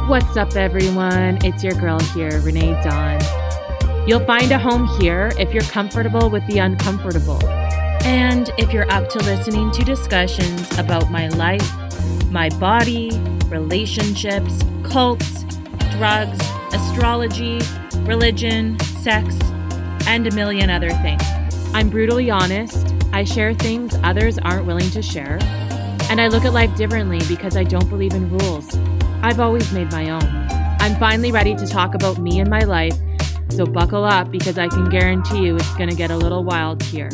What's up, everyone? It's your girl here, Renee Dawn. You'll find a home here if you're comfortable with the uncomfortable. And if you're up to listening to discussions about my life, my body, relationships, cults, drugs, astrology, religion, sex, and a million other things. I'm brutally honest. I share things others aren't willing to share. And I look at life differently because I don't believe in rules. I've always made my own. I'm finally ready to talk about me and my life, so buckle up because I can guarantee you it's going to get a little wild here.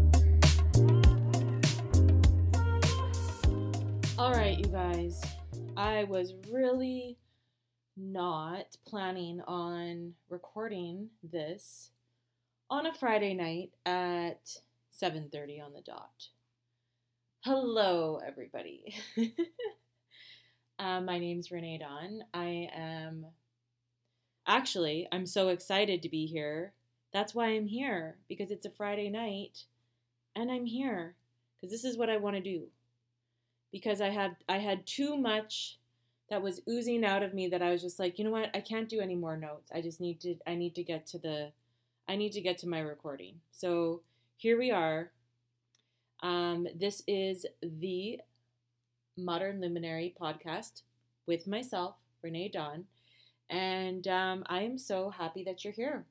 All right, you guys. I was really not planning on recording this on a Friday night at 7:30 on the dot. Hello, everybody. My name's Renee Dawn. I'm so excited to be here. That's why I'm here, because it's a Friday night and I'm here because this is what I want to do. Because I had too much that was oozing out of me that I was just like, you know what? I can't do any more notes. I need to get to my recording. So here we are. This is the Modern Luminary podcast with myself, Renee Dawn, and I am so happy that you're here.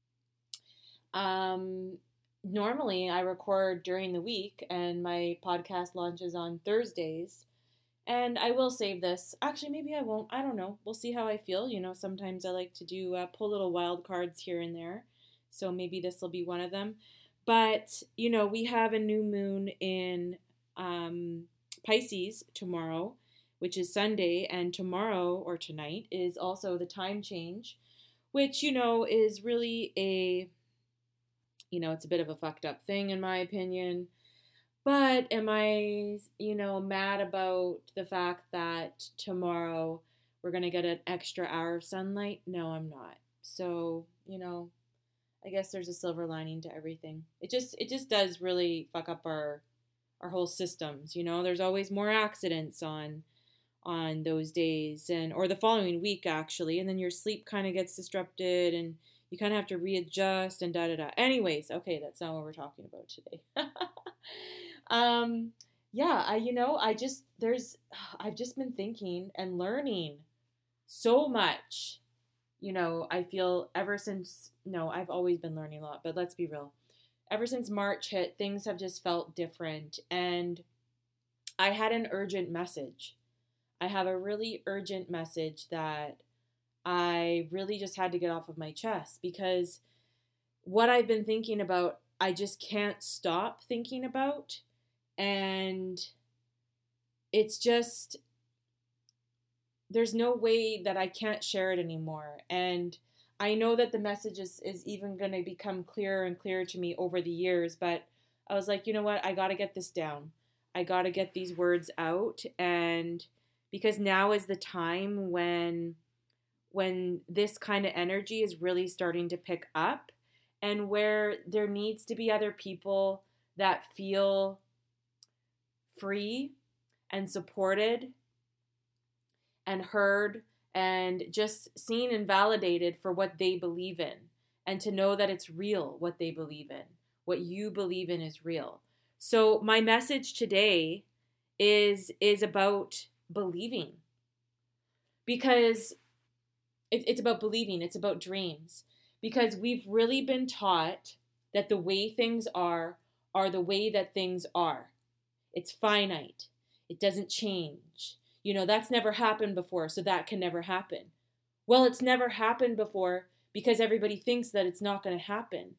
Normally I record during the week and my podcast launches on Thursdays, and I will save this. Actually, maybe I won't. I don't know. We'll see how I feel. You know, sometimes I like to do pull little wild cards here and there, so maybe this will be one of them. But, you know, we have a new moon in Pisces tomorrow, which is Sunday, and tomorrow or tonight is also the time change, which, you know, is really it's a bit of a fucked up thing in my opinion. But am I, mad about the fact that tomorrow we're going to get an extra hour of sunlight? No, I'm not. So, I guess there's a silver lining to everything. It just does really fuck up our whole systems. There's always more accidents on those days or the following week actually, and then your sleep kind of gets disrupted and you kind of have to readjust and da-da-da. Anyways, okay, that's not what we're talking about today. I've just been thinking and learning so much. I feel I've always been learning a lot, but let's be real. Ever since March hit, things have just felt different, and I had an urgent message. I have a really urgent message that I really just had to get off of my chest, because what I've been thinking about, I just can't stop thinking about, and it's just, there's no way that I can't share it anymore. And I know that the message is even going to become clearer and clearer to me over the years, but I was like, you know what? I got to get this down. I got to get these words out, and because now is the time when this kind of energy is really starting to pick up, and where there needs to be other people that feel free and supported and heard and just seen and validated for what they believe in, and to know that it's real what they believe in. What you believe in is real. So my message today is about believing, because it's about believing. It's about dreams, because we've really been taught that the way things are the way that things are. It's finite. It doesn't change. That's never happened before, so that can never happen. Well, it's never happened before because everybody thinks that it's not going to happen.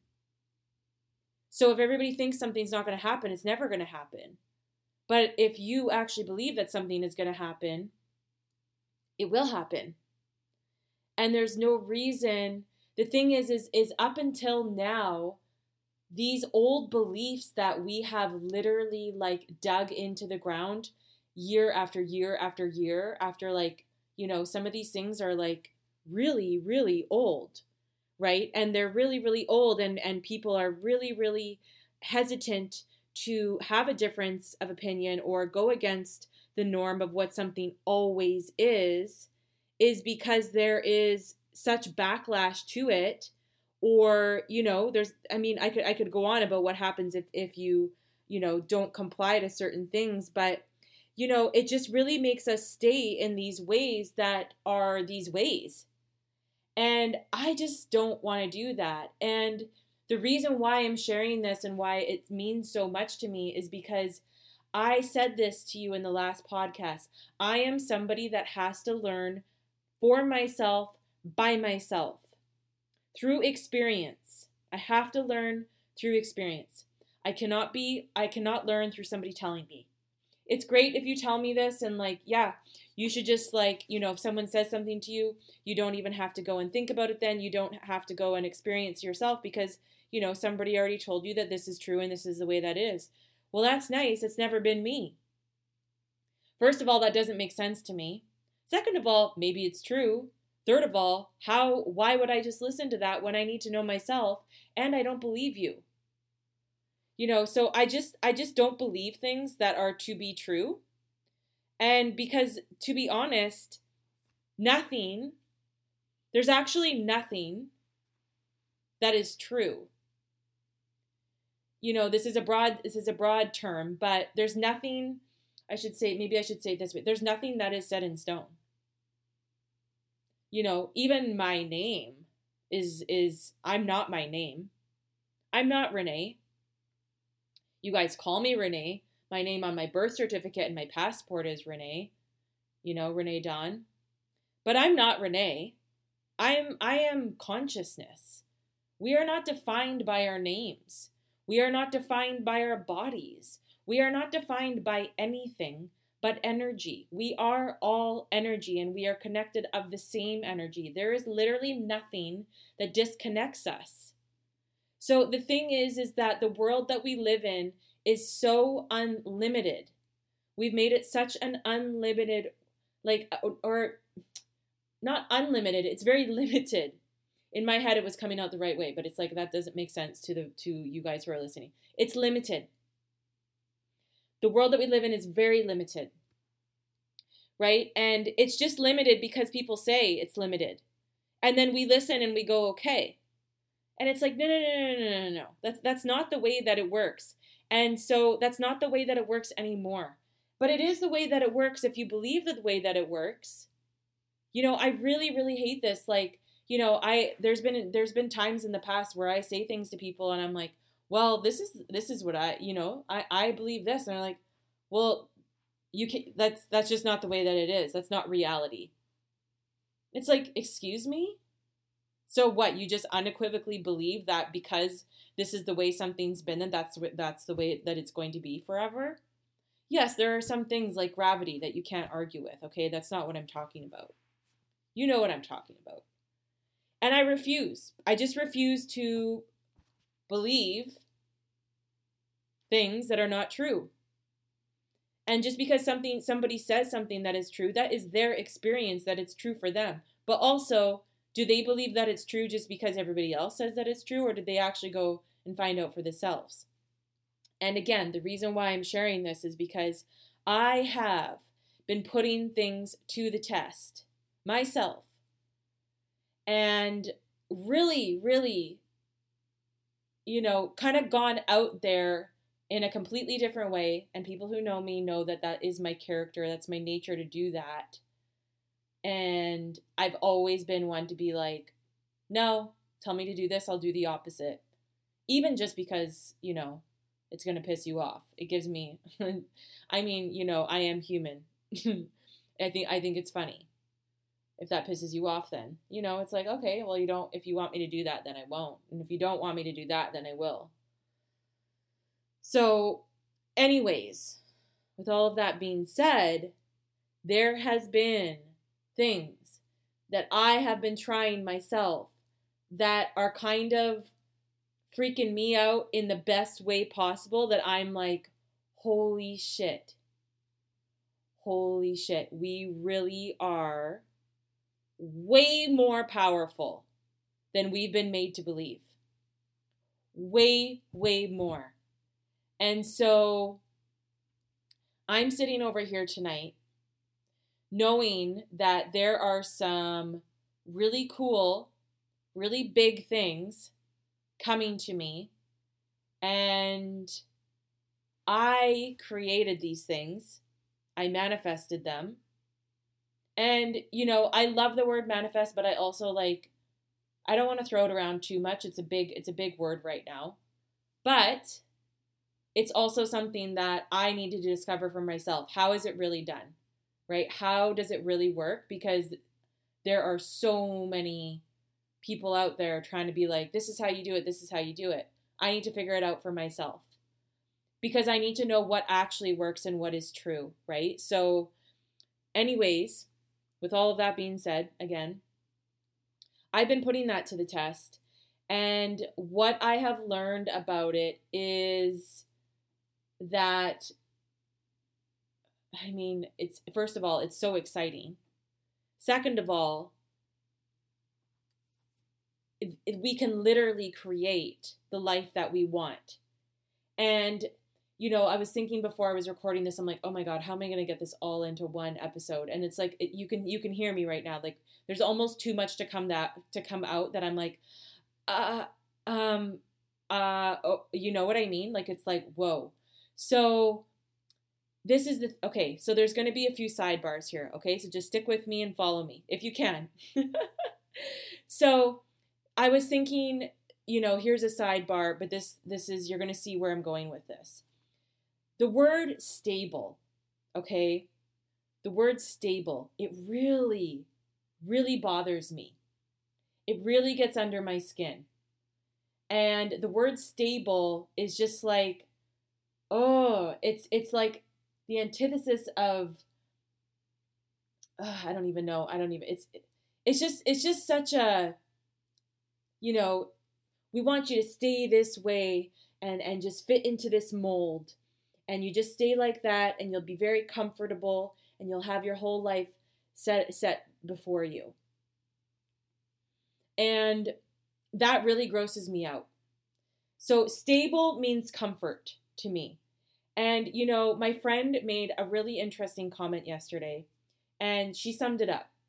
So if everybody thinks something's not going to happen, it's never going to happen. But if you actually believe that something is going to happen, it will happen. And there's no reason. The thing is up until now, these old beliefs that we have literally dug into the ground year after year after year after, some of these things are really, really old, right? And they're really, really old, and people are really, really hesitant to have a difference of opinion or go against the norm of what something always is is because there is such backlash to it, or, I could go on about what happens if you, don't comply to certain things, but, it just really makes us stay in these ways that are these ways. And I just don't want to do that. And the reason why I'm sharing this and why it means so much to me is because I said this to you in the last podcast. I am somebody that has to learn for myself, by myself, through experience. I have to learn through experience. I cannot learn through somebody telling me. It's great if you tell me this and you should just if someone says something to you, you don't even have to go and think about it then. You don't have to go and experience yourself because, somebody already told you that this is true and this is the way that is. Well, that's nice. It's never been me. First of all, that doesn't make sense to me. Second of all, maybe it's true. Third of all, why would I just listen to that when I need to know myself and I don't believe you? So I just don't believe things that are to be true. And because, to be honest, there's actually nothing that is true. This is a broad term, but there's nothing, maybe I should say it this way. There's nothing that is set in stone. Even my name I'm not my name. I'm not Renee. You guys call me Renee. My name on my birth certificate and my passport is Renee. Renee Dawn. But I'm not Renee. I am consciousness. We are not defined by our names. We are not defined by our bodies. We are not defined by anything but energy. We are all energy and we are connected of the same energy. There is literally nothing that disconnects us. So the thing is that the world that we live in is so unlimited. We've made it such an unlimited, or not unlimited, it's very limited. In my head, it was coming out the right way, but it's that doesn't make sense to you guys who are listening. It's limited. The world that we live in is very limited, right? And it's just limited because people say it's limited. And then we listen and we go, okay. And it's no. That's not the way that it works. And so that's not the way that it works anymore. But it is the way that it works if you believe the way that it works. I really, really hate this. There's been times in the past where I say things to people and I'm like, well, this is what I believe this. And they're like, well, that's just not the way that it is. That's not reality. It's excuse me? So what, you just unequivocally believe that because this is the way something's been and that's the way that it's going to be forever? Yes, there are some things like gravity that you can't argue with, okay? That's not what I'm talking about. You know what I'm talking about. And I refuse. I just refuse to believe things that are not true. And just because somebody says something that is true, that is their experience, that it's true for them. But also, do they believe that it's true just because everybody else says that it's true, or did they actually go and find out for themselves? And again, the reason why I'm sharing this is because I have been putting things to the test myself. And really, really, kind of gone out there in a completely different way. And people who know me know that that is my character. That's my nature to do that. And I've always been one to be like, no, tell me to do this, I'll do the opposite. Even just because, it's going to piss you off. It gives me, I am human. I think it's funny. If that pisses you off, then, it's okay, well, if you want me to do that, then I won't. And if you don't want me to do that, then I will. So anyways, with all of that being said, there has been things that I have been trying myself that are kind of freaking me out in the best way possible, that I'm like, holy shit. Holy shit. We really are way more powerful than we've been made to believe. Way, way more. And so I'm sitting over here tonight knowing that there are some really cool, really big things coming to me, and I created these things. I manifested them. And, I love the word manifest, but I also I don't want to throw it around too much. It's a big word right now. But it's also something that I need to discover for myself. How is it really done? Right? How does it really work? Because there are so many people out there trying to be like, this is how you do it, this is how you do it. I need to figure it out for myself because I need to know what actually works and what is true, right? So, anyways, with all of that being said, again, I've been putting that to the test. And what I have learned about it is that, it's, first of all, it's so exciting. Second of all, we can literally create the life that we want. And, I was thinking before I was recording this, I'm like, oh my God, how am I going to get this all into one episode? And it's like, you can hear me right now. Like there's almost too much to come out that I'm like, you know what I mean? Like, it's like, whoa. So okay, so there's going to be a few sidebars here. Okay. So just stick with me and follow me if you can. So I was thinking, here's a sidebar, but this is, you're going to see where I'm going with this. The word stable, okay? The word stable, it really, really bothers me. It really gets under my skin. And the word stable is just like, oh, it's like the antithesis of, I don't even know. It's just such a, we want you to stay this way and just fit into this mold. And you just stay like that and you'll be very comfortable and you'll have your whole life set before you. And that really grosses me out. So stable means comfort to me. And, my friend made a really interesting comment yesterday and she summed it up.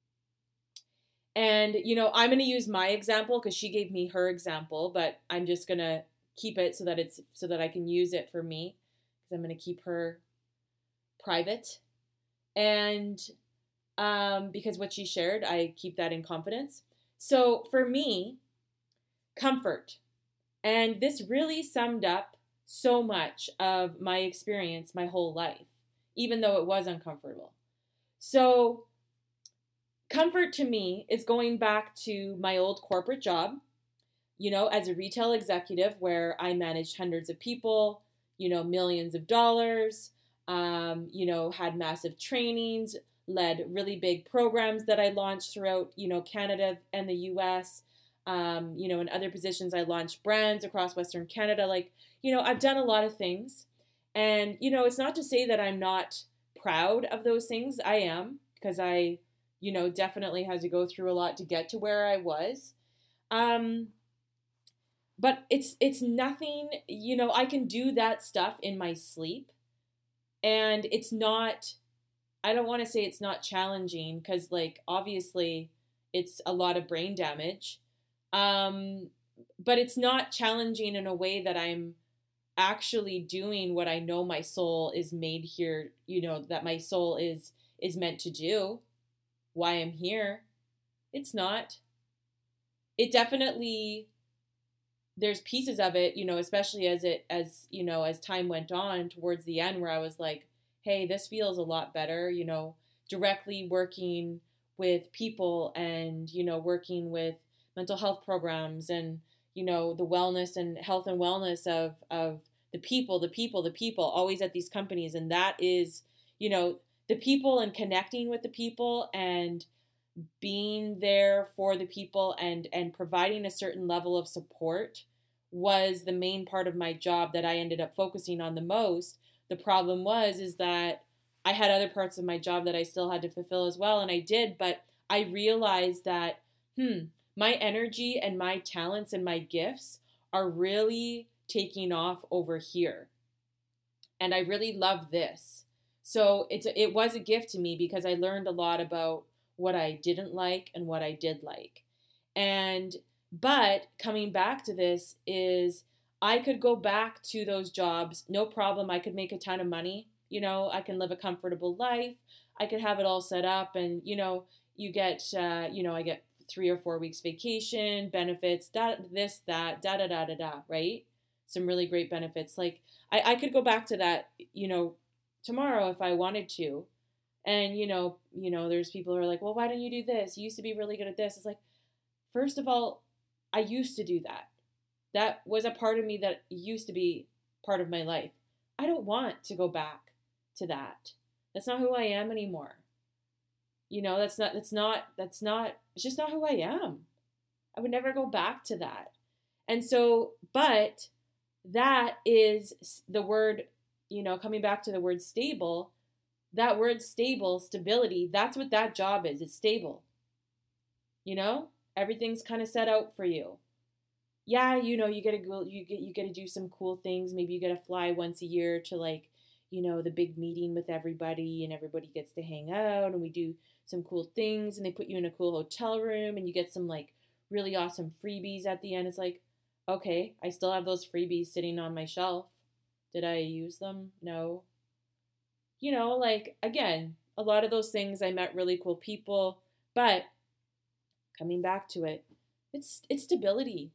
And, I'm going to use my example because she gave me her example, but I'm just going to keep it so that I can use it for me because I'm going to keep her private. And because what she shared, I keep that in confidence. So for me, comfort. And this really summed up so much of my experience my whole life, even though it was uncomfortable. So comfort to me is going back to my old corporate job, as a retail executive where I managed hundreds of people, millions of dollars, had massive trainings, led really big programs that I launched throughout, Canada and the US. In other positions, I launched brands across Western Canada. I've done a lot of things. And, it's not to say that I'm not proud of those things. I am, because I, definitely had to go through a lot to get to where I was. But it's nothing, I can do that stuff in my sleep. And it's not, I don't want to say it's not challenging because, obviously it's a lot of brain damage. But it's not challenging in a way that I'm actually doing what I know my soul is made here, that my soul is meant to do, why I'm here. It's not. It definitely, there's pieces of it, especially as time went on towards the end where I was like, hey, this feels a lot better, directly working with people and, working with mental health programs and, the wellness and health and wellness of the people, always at these companies. And that is, the people and connecting with the people and being there for the people and providing a certain level of support was the main part of my job that I ended up focusing on the most. The problem is that I had other parts of my job that I still had to fulfill as well, and I did, but I realized that, my energy and my talents and my gifts are really taking off over here. And I really love this. So it was a gift to me because I learned a lot about what I didn't like and what I did like. And but coming back to this is I could go back to those jobs, no problem. I could make a ton of money. I can live a comfortable life. I could have it all set up, and you get, I get 3 or 4 weeks vacation, benefits, this, that, da da da da da, right? Some really great benefits. Like I could go back to that, tomorrow if I wanted to. And there's people who are like, well, why don't you do this? You used to be really good at this. It's like, first of all, I used to do that. That was a part of me that used to be part of my life. I don't want to go back to that. That's not who I am anymore. It's just not who I am. I would never go back to that. And so, but that is the word, coming back to the word stable, that word stable, stability, that's what that job is. It's stable. Everything's kind of set out for you. Yeah, you get to go, you get to do some cool things. Maybe you get to fly once a year to like, the big meeting with everybody, and everybody gets to hang out, and we do some cool things, and they put you in a cool hotel room, and you get some like really awesome freebies at the end. It's like, okay, I still have those freebies sitting on my shelf. Did I use them? No. Like, again, a lot of those things, I met really cool people, but coming back to it, it's stability.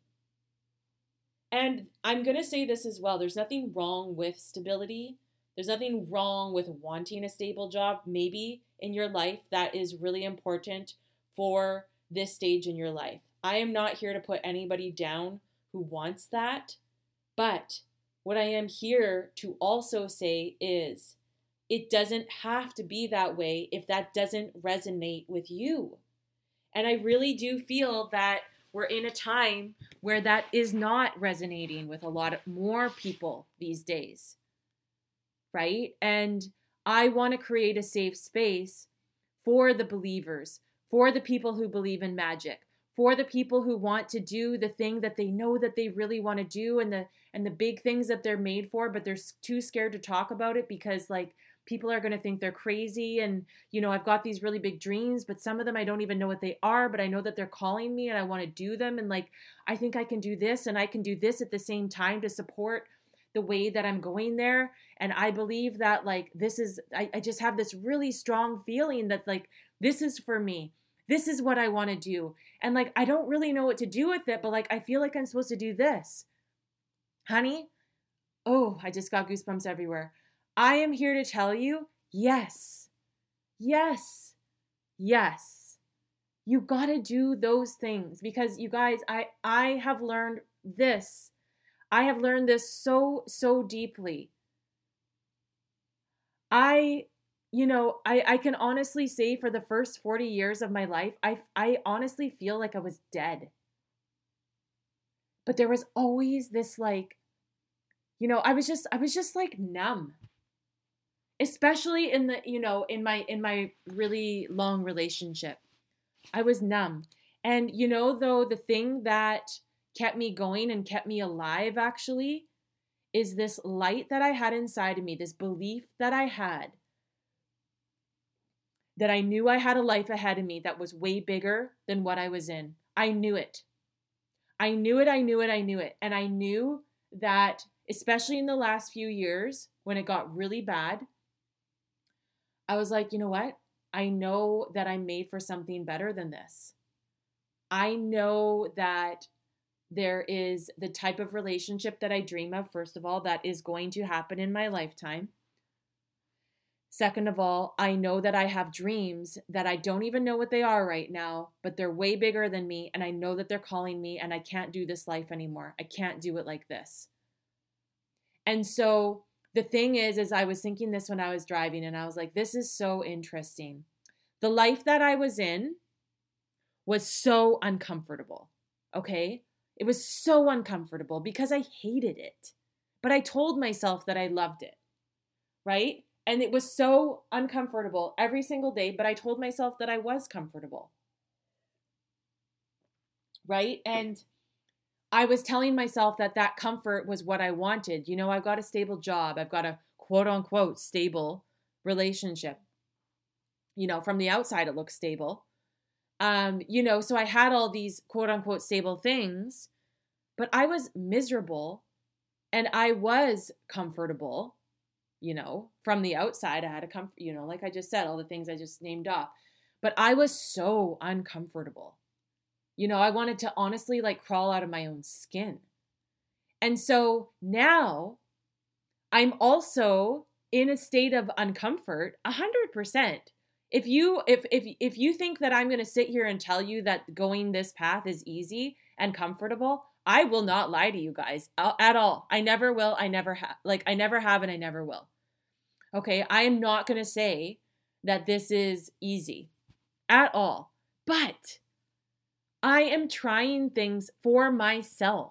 And I'm going to say this as well. There's nothing wrong with stability. There's nothing wrong with wanting a stable job. Maybe in your life that is really important for this stage in your life. I am not here to put anybody down who wants that. But what I am here to also say is it doesn't have to be that way if that doesn't resonate with you. And I really do feel that we're in a time where that is not resonating with a lot of more people these days, right? And I want to create a safe space for the believers, for the people who believe in magic, for the people who want to do the thing that they know that they really want to do, and the big things that they're made for, but they're too scared to talk about it because like people are going to think they're crazy. And, I've got these really big dreams, but some of them I don't even know what they are, but I know that they're calling me and I want to do them. And like, I think I can do this and I can do this at the same time to support the way that I'm going there. And I believe that like, I just have this really strong feeling that like, this is for me. This is what I want to do. And like, I don't really know what to do with it, but like, I feel like I'm supposed to do this. Honey, oh, I just got goosebumps everywhere. I am here to tell you, yes, yes, yes. You got to do those things because you guys, I have learned this. I have learned this so, so deeply. I can honestly say for the first 40 years of my life, I honestly feel like I was dead. But there was always this like, I was just like numb. Especially in the, in my really long relationship. I was numb. And though the thing that kept me going and kept me alive actually is this light that I had inside of me, this belief that I had that I knew I had a life ahead of me that was way bigger than what I was in. I knew it. I knew it. And I knew that, especially in the last few years when it got really bad, I was like, you know what? I know that I'm made for something better than this. I know that there is the type of relationship that I dream of, first of all, that is going to happen in my lifetime. Second of all, I know that I have dreams that I don't even know what they are right now, but they're way bigger than me, and I know that they're calling me, and I can't do this life anymore. I can't do it like this. And so the thing is I was thinking this when I was driving, and I was like, this is so interesting. The life that I was in was so uncomfortable, okay? It was so uncomfortable because I hated it. But I told myself that I loved it, right? And it was so uncomfortable every single day, but I told myself that I was comfortable, right? And I was telling myself that that comfort was what I wanted. I've got a stable job. I've got a quote unquote stable relationship. From the outside, it looks stable. So I had all these quote unquote stable things, but I was miserable and I was comfortable, from the outside. I had a comfort, like I just said, all the things I just named off, but I was so uncomfortable. I wanted to honestly like crawl out of my own skin. And so now I'm also in a state of uncomfort 100%. If you think that I'm going to sit here and tell you that going this path is easy and comfortable, I will not lie to you guys at all. I never will. I never have. I never have and I never will. Okay, I am not going to say that this is easy at all. But I am trying things for myself.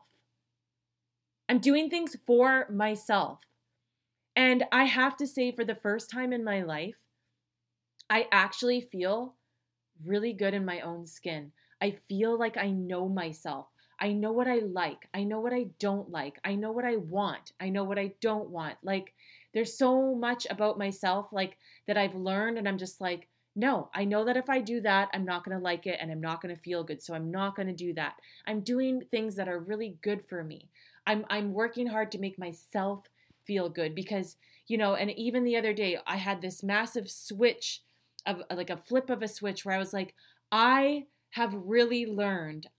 I'm doing things for myself. And I have to say, for the first time in my life, I actually feel really good in my own skin. I feel like I know myself. I know what I like. I know what I don't like. I know what I want. I know what I don't want. There's so much about myself, that I've learned, and I'm just like, no, I know that if I do that, I'm not going to like it and I'm not going to feel good. So I'm not going to do that. I'm doing things that are really good for me. I'm working hard to make myself feel good because, and even the other day, I had this massive switch of a flip of a switch where I was like, I have really learned.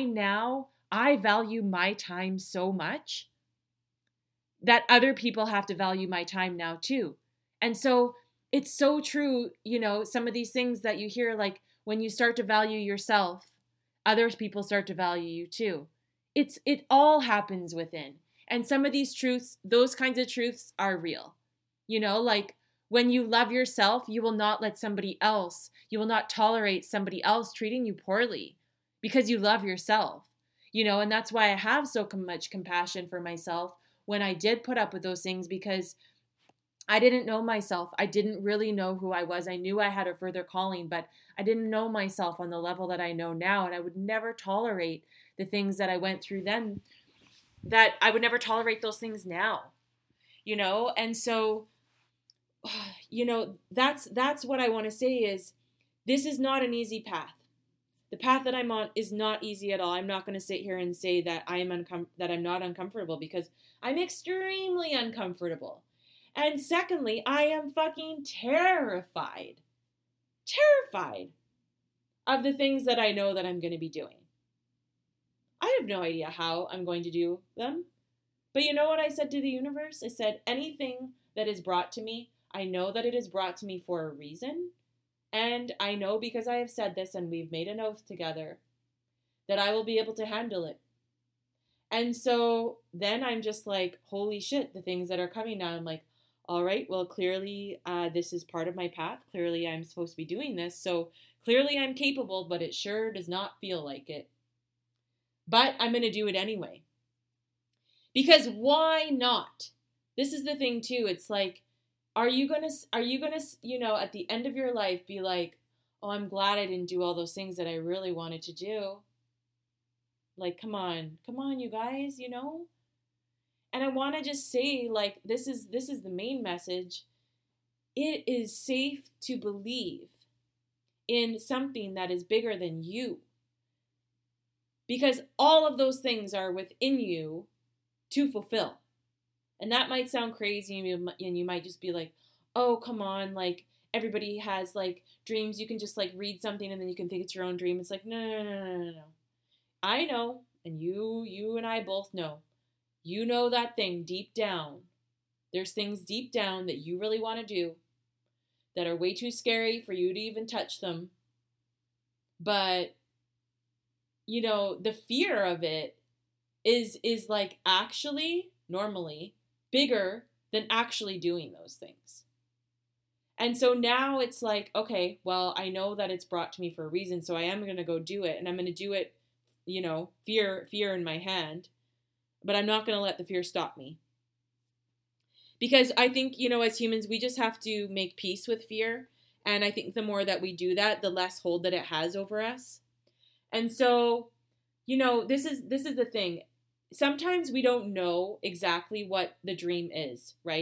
I value my time so much that other people have to value my time now too. And so it's so true, some of these things that you hear, when you start to value yourself, other people start to value you too. It all happens within. And some of these truths, those kinds of truths are real. When you love yourself, you will not you will not tolerate somebody else treating you poorly because you love yourself, and that's why I have so much compassion for myself when I did put up with those things, because I didn't know myself. I didn't really know who I was. I knew I had a further calling, but I didn't know myself on the level that I know now. And I would never tolerate the things that I went through then, that I would never tolerate those things now, And so, that's what I want to say is this is not an easy path. The path that I'm on is not easy at all. I'm not going to sit here and say that that I'm not uncomfortable, because I'm extremely uncomfortable. And secondly, I am fucking terrified of the things that I know that I'm going to be doing. I have no idea how I'm going to do them. But you know what I said to the universe? I said, anything that is brought to me, I know that it is brought to me for a reason. And I know, because I have said this and we've made an oath together, that I will be able to handle it. And so then I'm just like, holy shit, the things that are coming now. I'm like, all right, well, clearly this is part of my path. Clearly I'm supposed to be doing this. So clearly I'm capable, but it sure does not feel like it. But I'm going to do it anyway. Because why not? This is the thing too. It's like, are you gonna, at the end of your life be like, oh, I'm glad I didn't do all those things that I really wanted to do. Come on, you guys, And I want to just say, this is the main message. It is safe to believe in something that is bigger than you. Because all of those things are within you to fulfill. And that might sound crazy, and you might just be like, oh, come on, everybody has dreams. You can just read something and then you can think it's your own dream. It's like, no. I know, and you and I both know. You know that thing deep down. There's things deep down that you really want to do that are way too scary for you to even touch them. But, the fear of it is actually, normally, bigger than actually doing those things. And so now it's like, okay, well, I know that it's brought to me for a reason, so I am going to go do it, and I'm going to do it, fear in my hand, but I'm not going to let the fear stop me. Because I think, as humans, we just have to make peace with fear, and I think the more that we do that, the less hold that it has over us. And so, this is the thing. Sometimes we don't know exactly what the dream is, right?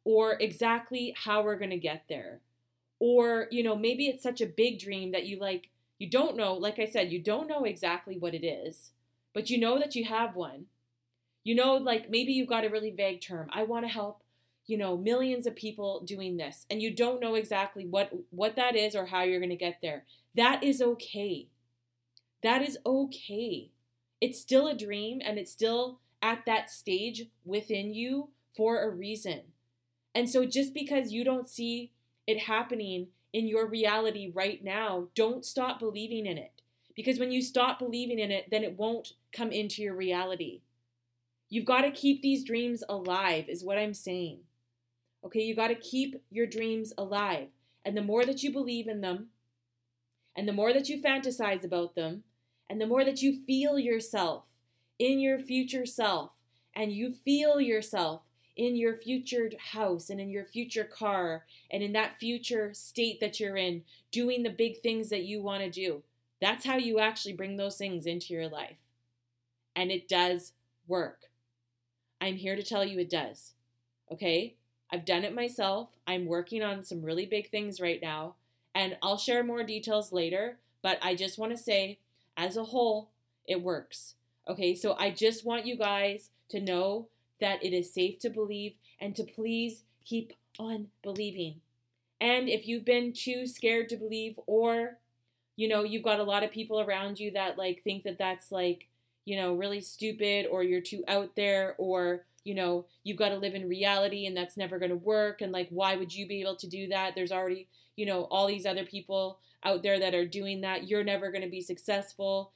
or exactly how we're going to get there. Or, maybe it's such a big dream that you don't know, like I said, you don't know exactly what it is, but you know that you have one. Like maybe you've got a really vague term. I want to help, millions of people doing this. And you don't know exactly what that is or how you're going to get there. That is okay. That is okay. It's still a dream and it's still at that stage within you for a reason. And so just because you don't see it happening in your reality right now, don't stop believing in it. Because when you stop believing in it, then it won't come into your reality. You've got to keep these dreams alive, is what I'm saying. Okay, you got to keep your dreams alive. And the more that you believe in them, and the more that you fantasize about them, and the more that you feel yourself in your future self, and you feel yourself in your future house and in your future car and in that future state that you're in, doing the big things that you want to do, that's how you actually bring those things into your life. And it does work. I'm here to tell you it does. Okay? I've done it myself. I'm working on some really big things right now. And I'll share more details later. But I just want to say, as a whole, it works. Okay? So I just want you guys to know that it is safe to believe and to please keep on believing. And if you've been too scared to believe, or, you've got a lot of people around you that think that that's really stupid, or you're too out there, or, you've got to live in reality and that's never going to work. And why would you be able to do that? There's already, all these other people out there that are doing that. You're never going to be successful,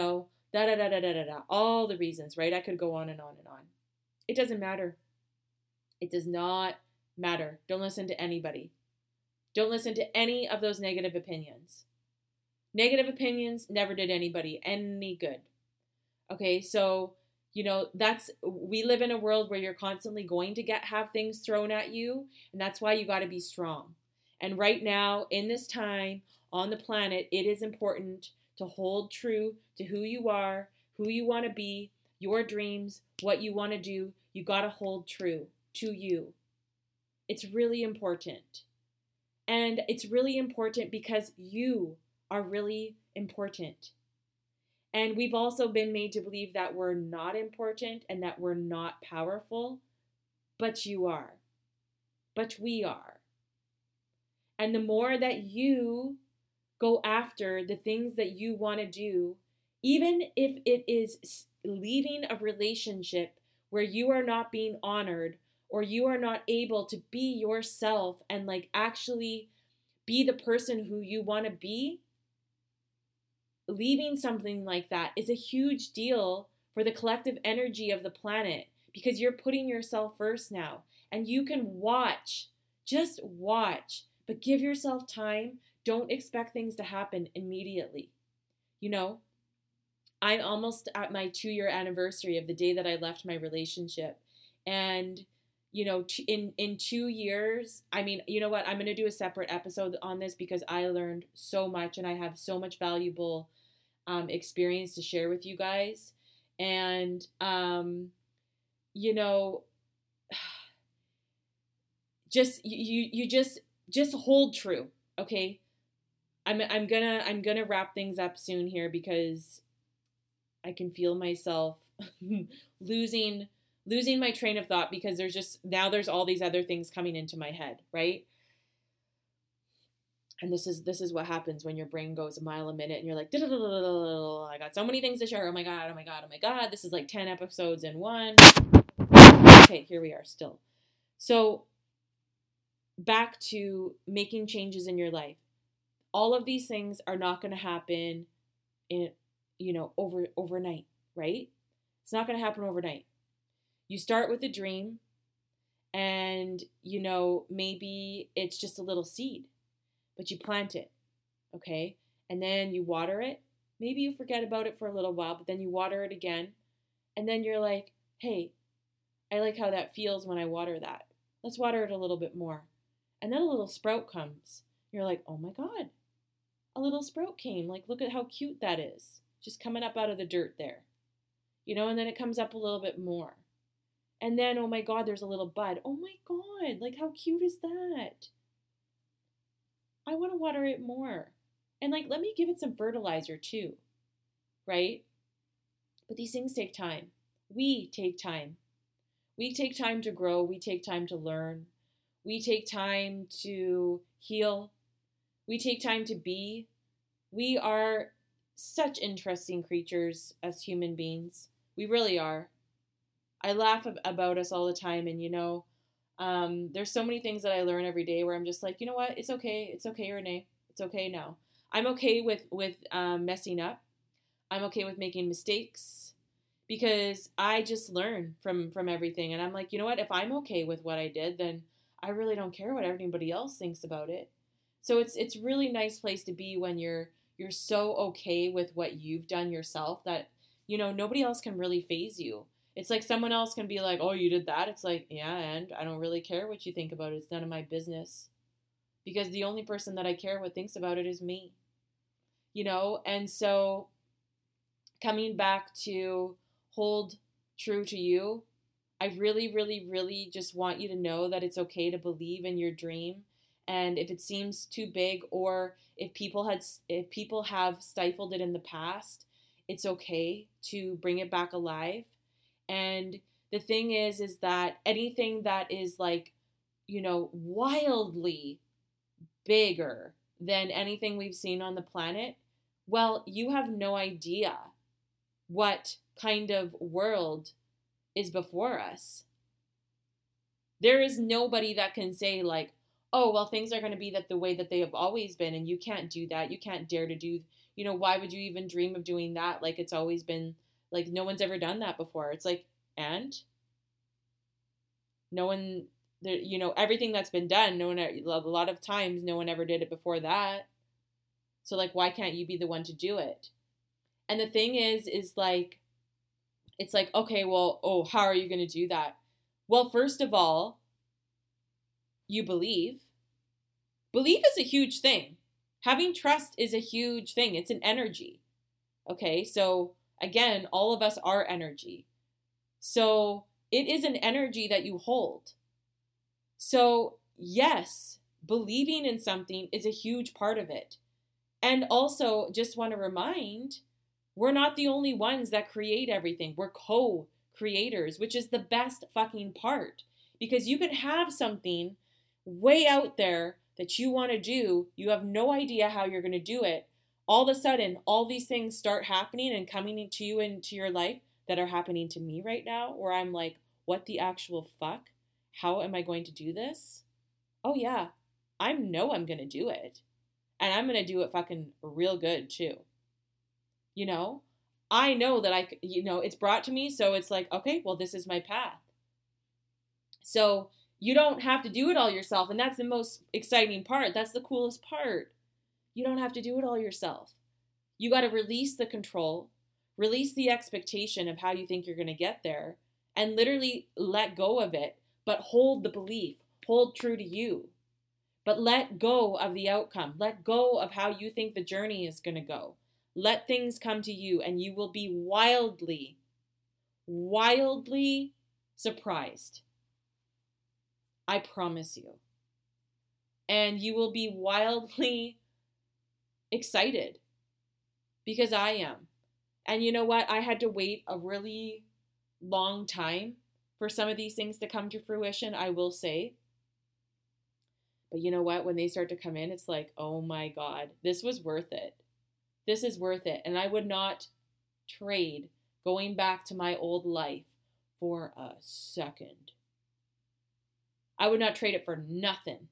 all the reasons, right? I could go on and on and on. It doesn't matter. It does not matter. Don't listen to anybody. Don't listen to any of those negative opinions. Negative opinions never did anybody any good. Okay, so, we live in a world where you're constantly going to have things thrown at you, and that's why you got to be strong. And right now, in this time on the planet, it is important to hold true to who you are, who you want to be, your dreams, what you want to do. You got to hold true to you. It's really important. And it's really important because you are really important. And we've also been made to believe that we're not important and that we're not powerful, but you are. But we are. And the more that you go after the things that you want to do, even if it is leaving a relationship where you are not being honored, or you are not able to be yourself and actually be the person who you want to be, leaving something like that is a huge deal for the collective energy of the planet, because you're putting yourself first now. And you can just watch, but give yourself time. Don't expect things to happen immediately. I'm almost at my 2-year anniversary of the day that I left my relationship. And, in 2 years, you know what? I'm going to do a separate episode on this because I learned so much and I have so much valuable experience to share with you guys. And, just, you just hold true. Okay. I'm gonna wrap things up soon here because I can feel myself losing my train of thought, because there's all these other things coming into my head, right? And this is what happens when your brain goes a mile a minute and you're like, I got so many things to share. Oh my God. This is 10 episodes in one. Okay, here we are still. So back to making changes in your life. All of these things are not going to happen overnight, right? It's not going to happen overnight. You start with a dream and, maybe it's just a little seed, but you plant it, okay? And then you water it. Maybe you forget about it for a little while, but then you water it again. And then you're like, hey, I like how that feels when I water that. Let's water it a little bit more. And then a little sprout comes. You're like, oh my God, a little sprout came. Look at how cute that is. Just coming up out of the dirt there. And then it comes up a little bit more. And then, oh my God, there's a little bud. Oh my God, like how cute is that? I want to water it more. And like, let me give it some fertilizer too, right? But these things take time. We take time. We take time to grow. We take time to learn. We take time to heal. We take time to be. We are such interesting creatures as human beings. We really are. I laugh about us all the time, and there's so many things that I learn every day where I'm just like, you know what? It's okay, Renee. It's okay now. I'm okay with messing up. I'm okay with making mistakes because I just learn from everything, and I'm like, you know what? If I'm okay with what I did, then I really don't care what anybody else thinks about it. So it's really nice place to be when you're so okay with what you've done yourself that nobody else can really faze you. It's like someone else can be like, "Oh, you did that." It's like, "Yeah, and I don't really care what you think about it. It's none of my business." Because the only person that I care what thinks about it is me. And so coming back to hold true to you, I really, really, really just want you to know that it's okay to believe in your dream. And if it seems too big, or if people have stifled it in the past, it's okay to bring it back alive. And the thing is that anything that is like, wildly bigger than anything we've seen on the planet, well, you have no idea what kind of world is before us. There is nobody that can say like, oh, well, things are going to be that the way that they have always been, and you can't do that. You can't dare to do, why would you even dream of doing that? Like it's always been like no one's ever done that before. It's like, and no one there, everything that's been done, no one, a lot of times no one ever did it before that. So like, why can't you be the one to do it? And the thing is like, it's like, okay, well, oh, how are you going to do that? Well, first of all, you believe. Belief is a huge thing. Having trust is a huge thing. It's an energy. Okay, so again, all of us are energy. So it is an energy that you hold. So yes, believing in something is a huge part of it. And also, just want to remind, we're not the only ones that create everything. We're co-creators, which is the best fucking part. Because you could have something way out there that you want to do. You have no idea how you're going to do it. All of a sudden, all these things start happening and coming into you into your life that are happening to me right now, where I'm like, what the actual fuck? How am I going to do this? Oh yeah, I'm going to do it. And I'm going to do it fucking real good too. I know that it's brought to me. So it's like, okay, well, this is my path. So you don't have to do it all yourself. And that's the most exciting part. That's the coolest part. You don't have to do it all yourself. You got to release the control, release the expectation of how you think you're going to get there, and literally let go of it, but hold the belief, hold true to you. But let go of the outcome. Let go of how you think the journey is going to go. Let things come to you, and you will be wildly, wildly surprised. I promise you. And you will be wildly excited, because I am. And you know what? I had to wait a really long time for some of these things to come to fruition, I will say. But you know what? When they start to come in, it's like, oh my God, this was worth it. This is worth it. And I would not trade going back to my old life for a second. I would not trade it for nothing.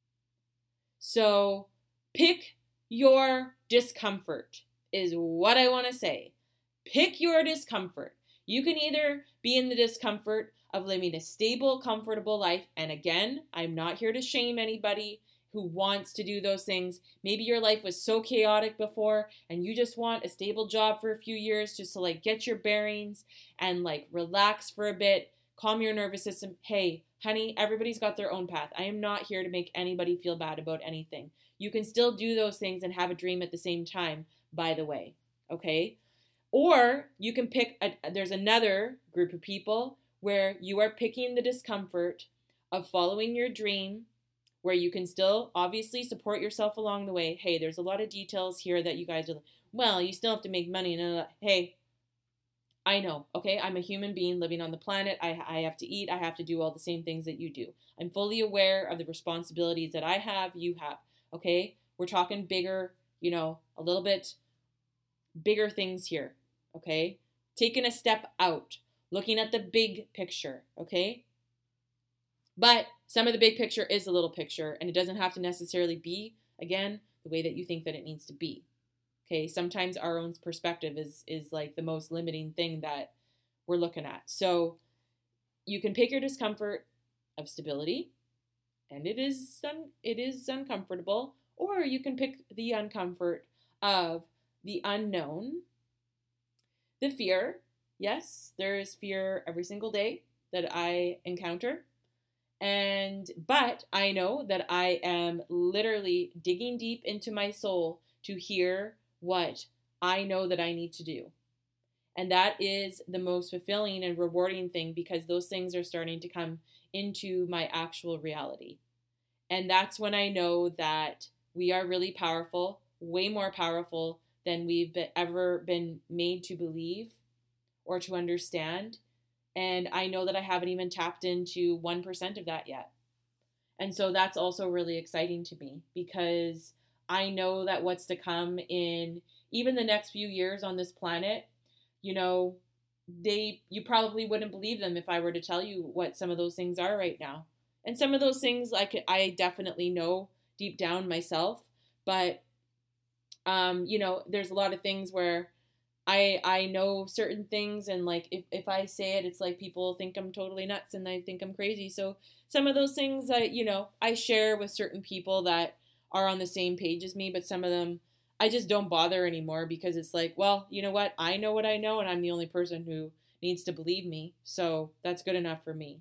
So pick your discomfort is what I want to say. Pick your discomfort. You can either be in the discomfort of living a stable, comfortable life. And again, I'm not here to shame anybody who wants to do those things. Maybe your life was so chaotic before and you just want a stable job for a few years just to like get your bearings and like relax for a bit, calm your nervous system. Hey, honey, everybody's got their own path. I am not here to make anybody feel bad about anything. You can still do those things and have a dream at the same time, by the way. Okay? Or you can pick, there's another group of people where you are picking the discomfort of following your dream, where you can still obviously support yourself along the way. Hey, there's a lot of details here that you guys are, well, you still have to make money. Hey, I know, okay? I'm a human being living on the planet. I have to eat. I have to do all the same things that you do. I'm fully aware of the responsibilities that I have, you have, okay? We're talking bigger, a little bit bigger things here, okay? Taking a step out, looking at the big picture, okay? But some of the big picture is the little picture, and it doesn't have to necessarily be, again, the way that you think that it needs to be. Okay, sometimes our own perspective is like the most limiting thing that we're looking at. So you can pick your discomfort of stability, and it is uncomfortable, or you can pick the uncomfort of the unknown, the fear. Yes, there is fear every single day that I encounter. But I know that I am literally digging deep into my soul to hear what I know that I need to do. And that is the most fulfilling and rewarding thing, because those things are starting to come into my actual reality. And that's when I know that we are really powerful, way more powerful than we've ever been made to believe or to understand. And I know that I haven't even tapped into 1% of that yet. And so that's also really exciting to me, because I know that what's to come in even the next few years on this planet, you probably wouldn't believe them if I were to tell you what some of those things are right now. And some of those things I definitely know deep down myself, but there's a lot of things where I know certain things, and like if I say it, it's like people think I'm totally nuts and I think I'm crazy. So some of those things I share with certain people that are on the same page as me, but some of them I just don't bother anymore, because it's like, well, you know what? I know what I know, and I'm the only person who needs to believe me. So that's good enough for me.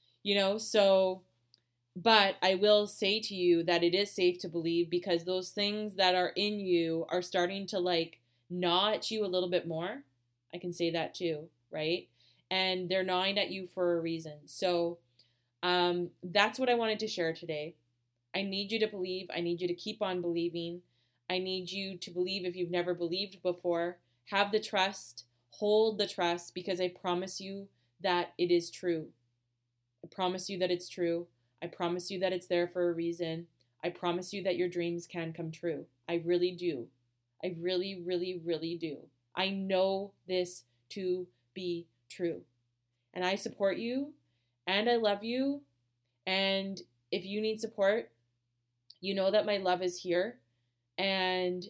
So, but I will say to you that it is safe to believe, because those things that are in you are starting to like gnaw at you a little bit more. I can say that too, right? And they're gnawing at you for a reason. So that's what I wanted to share today. I need you to believe. I need you to keep on believing. I need you to believe if you've never believed before. Have the trust. Hold the trust, because I promise you that it is true. I promise you that it's true. I promise you that it's there for a reason. I promise you that your dreams can come true. I really do. I really, really, really do. I know this to be true. And I support you, and I love you. And if you need support, you know that my love is here. And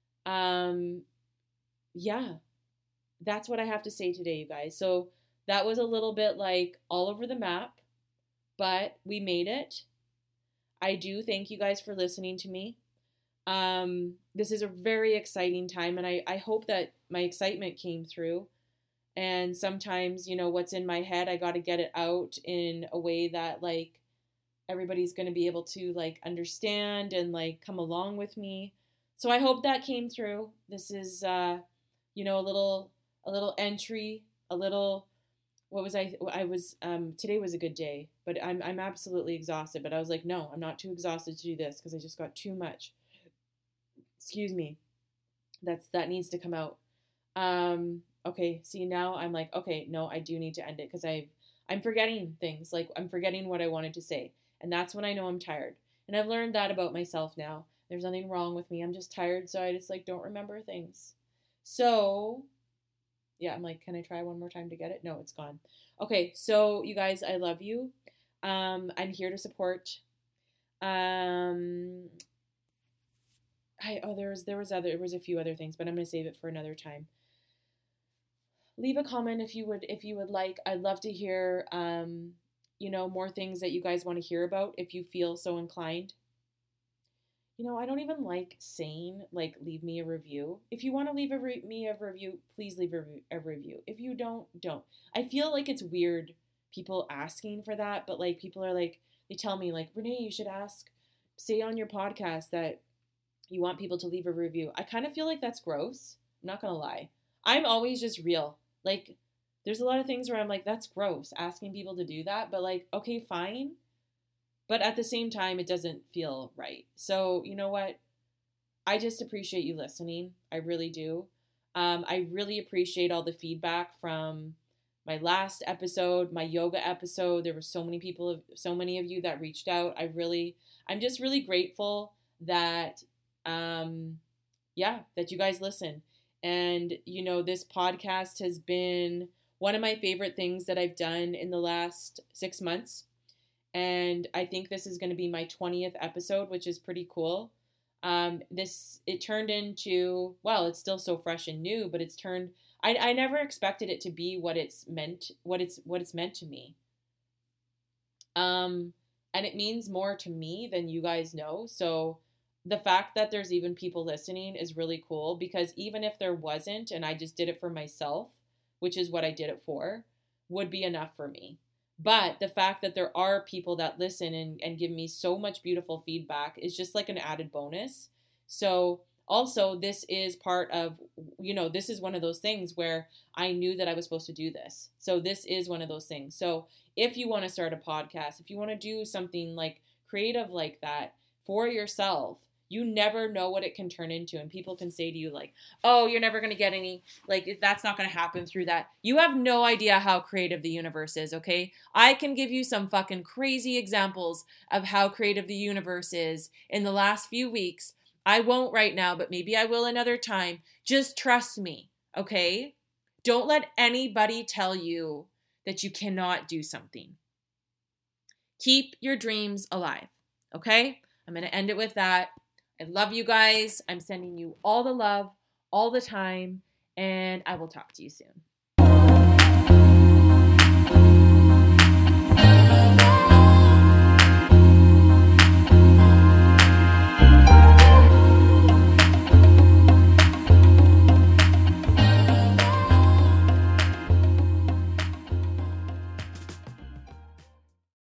yeah, that's what I have to say today, you guys. So that was a little bit like all over the map, but we made it. I do thank you guys for listening to me. This is a very exciting time, and I hope that my excitement came through. And sometimes, what's in my head, I got to get it out in a way that like everybody's going to be able to like understand and like come along with me. So I hope that came through. This is a little entry, a little what was I was today was a good day, but I'm absolutely exhausted, but I was like, no, I'm not too exhausted to do this, because I just got too much. Excuse me. That needs to come out. Okay, see, now I'm like, okay, no, I do need to end it, because I'm forgetting things. Like, I'm forgetting what I wanted to say. And that's when I know I'm tired. And I've learned that about myself now. There's nothing wrong with me. I'm just tired, so I just like don't remember things. So, yeah, I'm like, can I try one more time to get it? No, it's gone. Okay, so you guys, I love you. I'm here to support. There was a few other things, but I'm gonna save it for another time. Leave a comment if you would like. I'd love to hear more things that you guys want to hear about, if you feel so inclined. I don't even like saying like leave me a review. If you want to leave me a review, please leave a review. If you don't. I feel like it's weird people asking for that, but like people are like, they tell me like, Renee, you should say on your podcast that you want people to leave a review. I kind of feel like that's gross. I'm not gonna lie. I'm always just real. Like, there's a lot of things where I'm like, that's gross asking people to do that. But like, okay, fine. But at the same time, it doesn't feel right. So, you know what? I just appreciate you listening. I really do. I really appreciate all the feedback from my last episode, my yoga episode. There were so many of you that reached out. I'm just really grateful that, that you guys listen. And, this podcast has been one of my favorite things that I've done in the last 6 months. And I think this is going to be my 20th episode, which is pretty cool. It turned into, well, it's still so fresh and new, but I never expected it to be what it's meant to me. And it means more to me than you guys know. So the fact that there's even people listening is really cool, because even if there wasn't, and I just did it for myself, which is what I did it for, would be enough for me. But the fact that there are people that listen and give me so much beautiful feedback is just like an added bonus. So also, this is part of, this is one of those things where I knew that I was supposed to do this. So this is one of those things. So if you want to start a podcast, if you want to do something like creative like that for yourself, you never know what it can turn into. And people can say to you like, oh, you're never going to get any, like, that's not going to happen through that. You have no idea how creative the universe is, okay? I can give you some fucking crazy examples of how creative the universe is in the last few weeks. I won't right now, but maybe I will another time. Just trust me, okay? Don't let anybody tell you that you cannot do something. Keep your dreams alive, okay? I'm going to end it with that. I love you guys. I'm sending you all the love, all the time, and I will talk to you soon.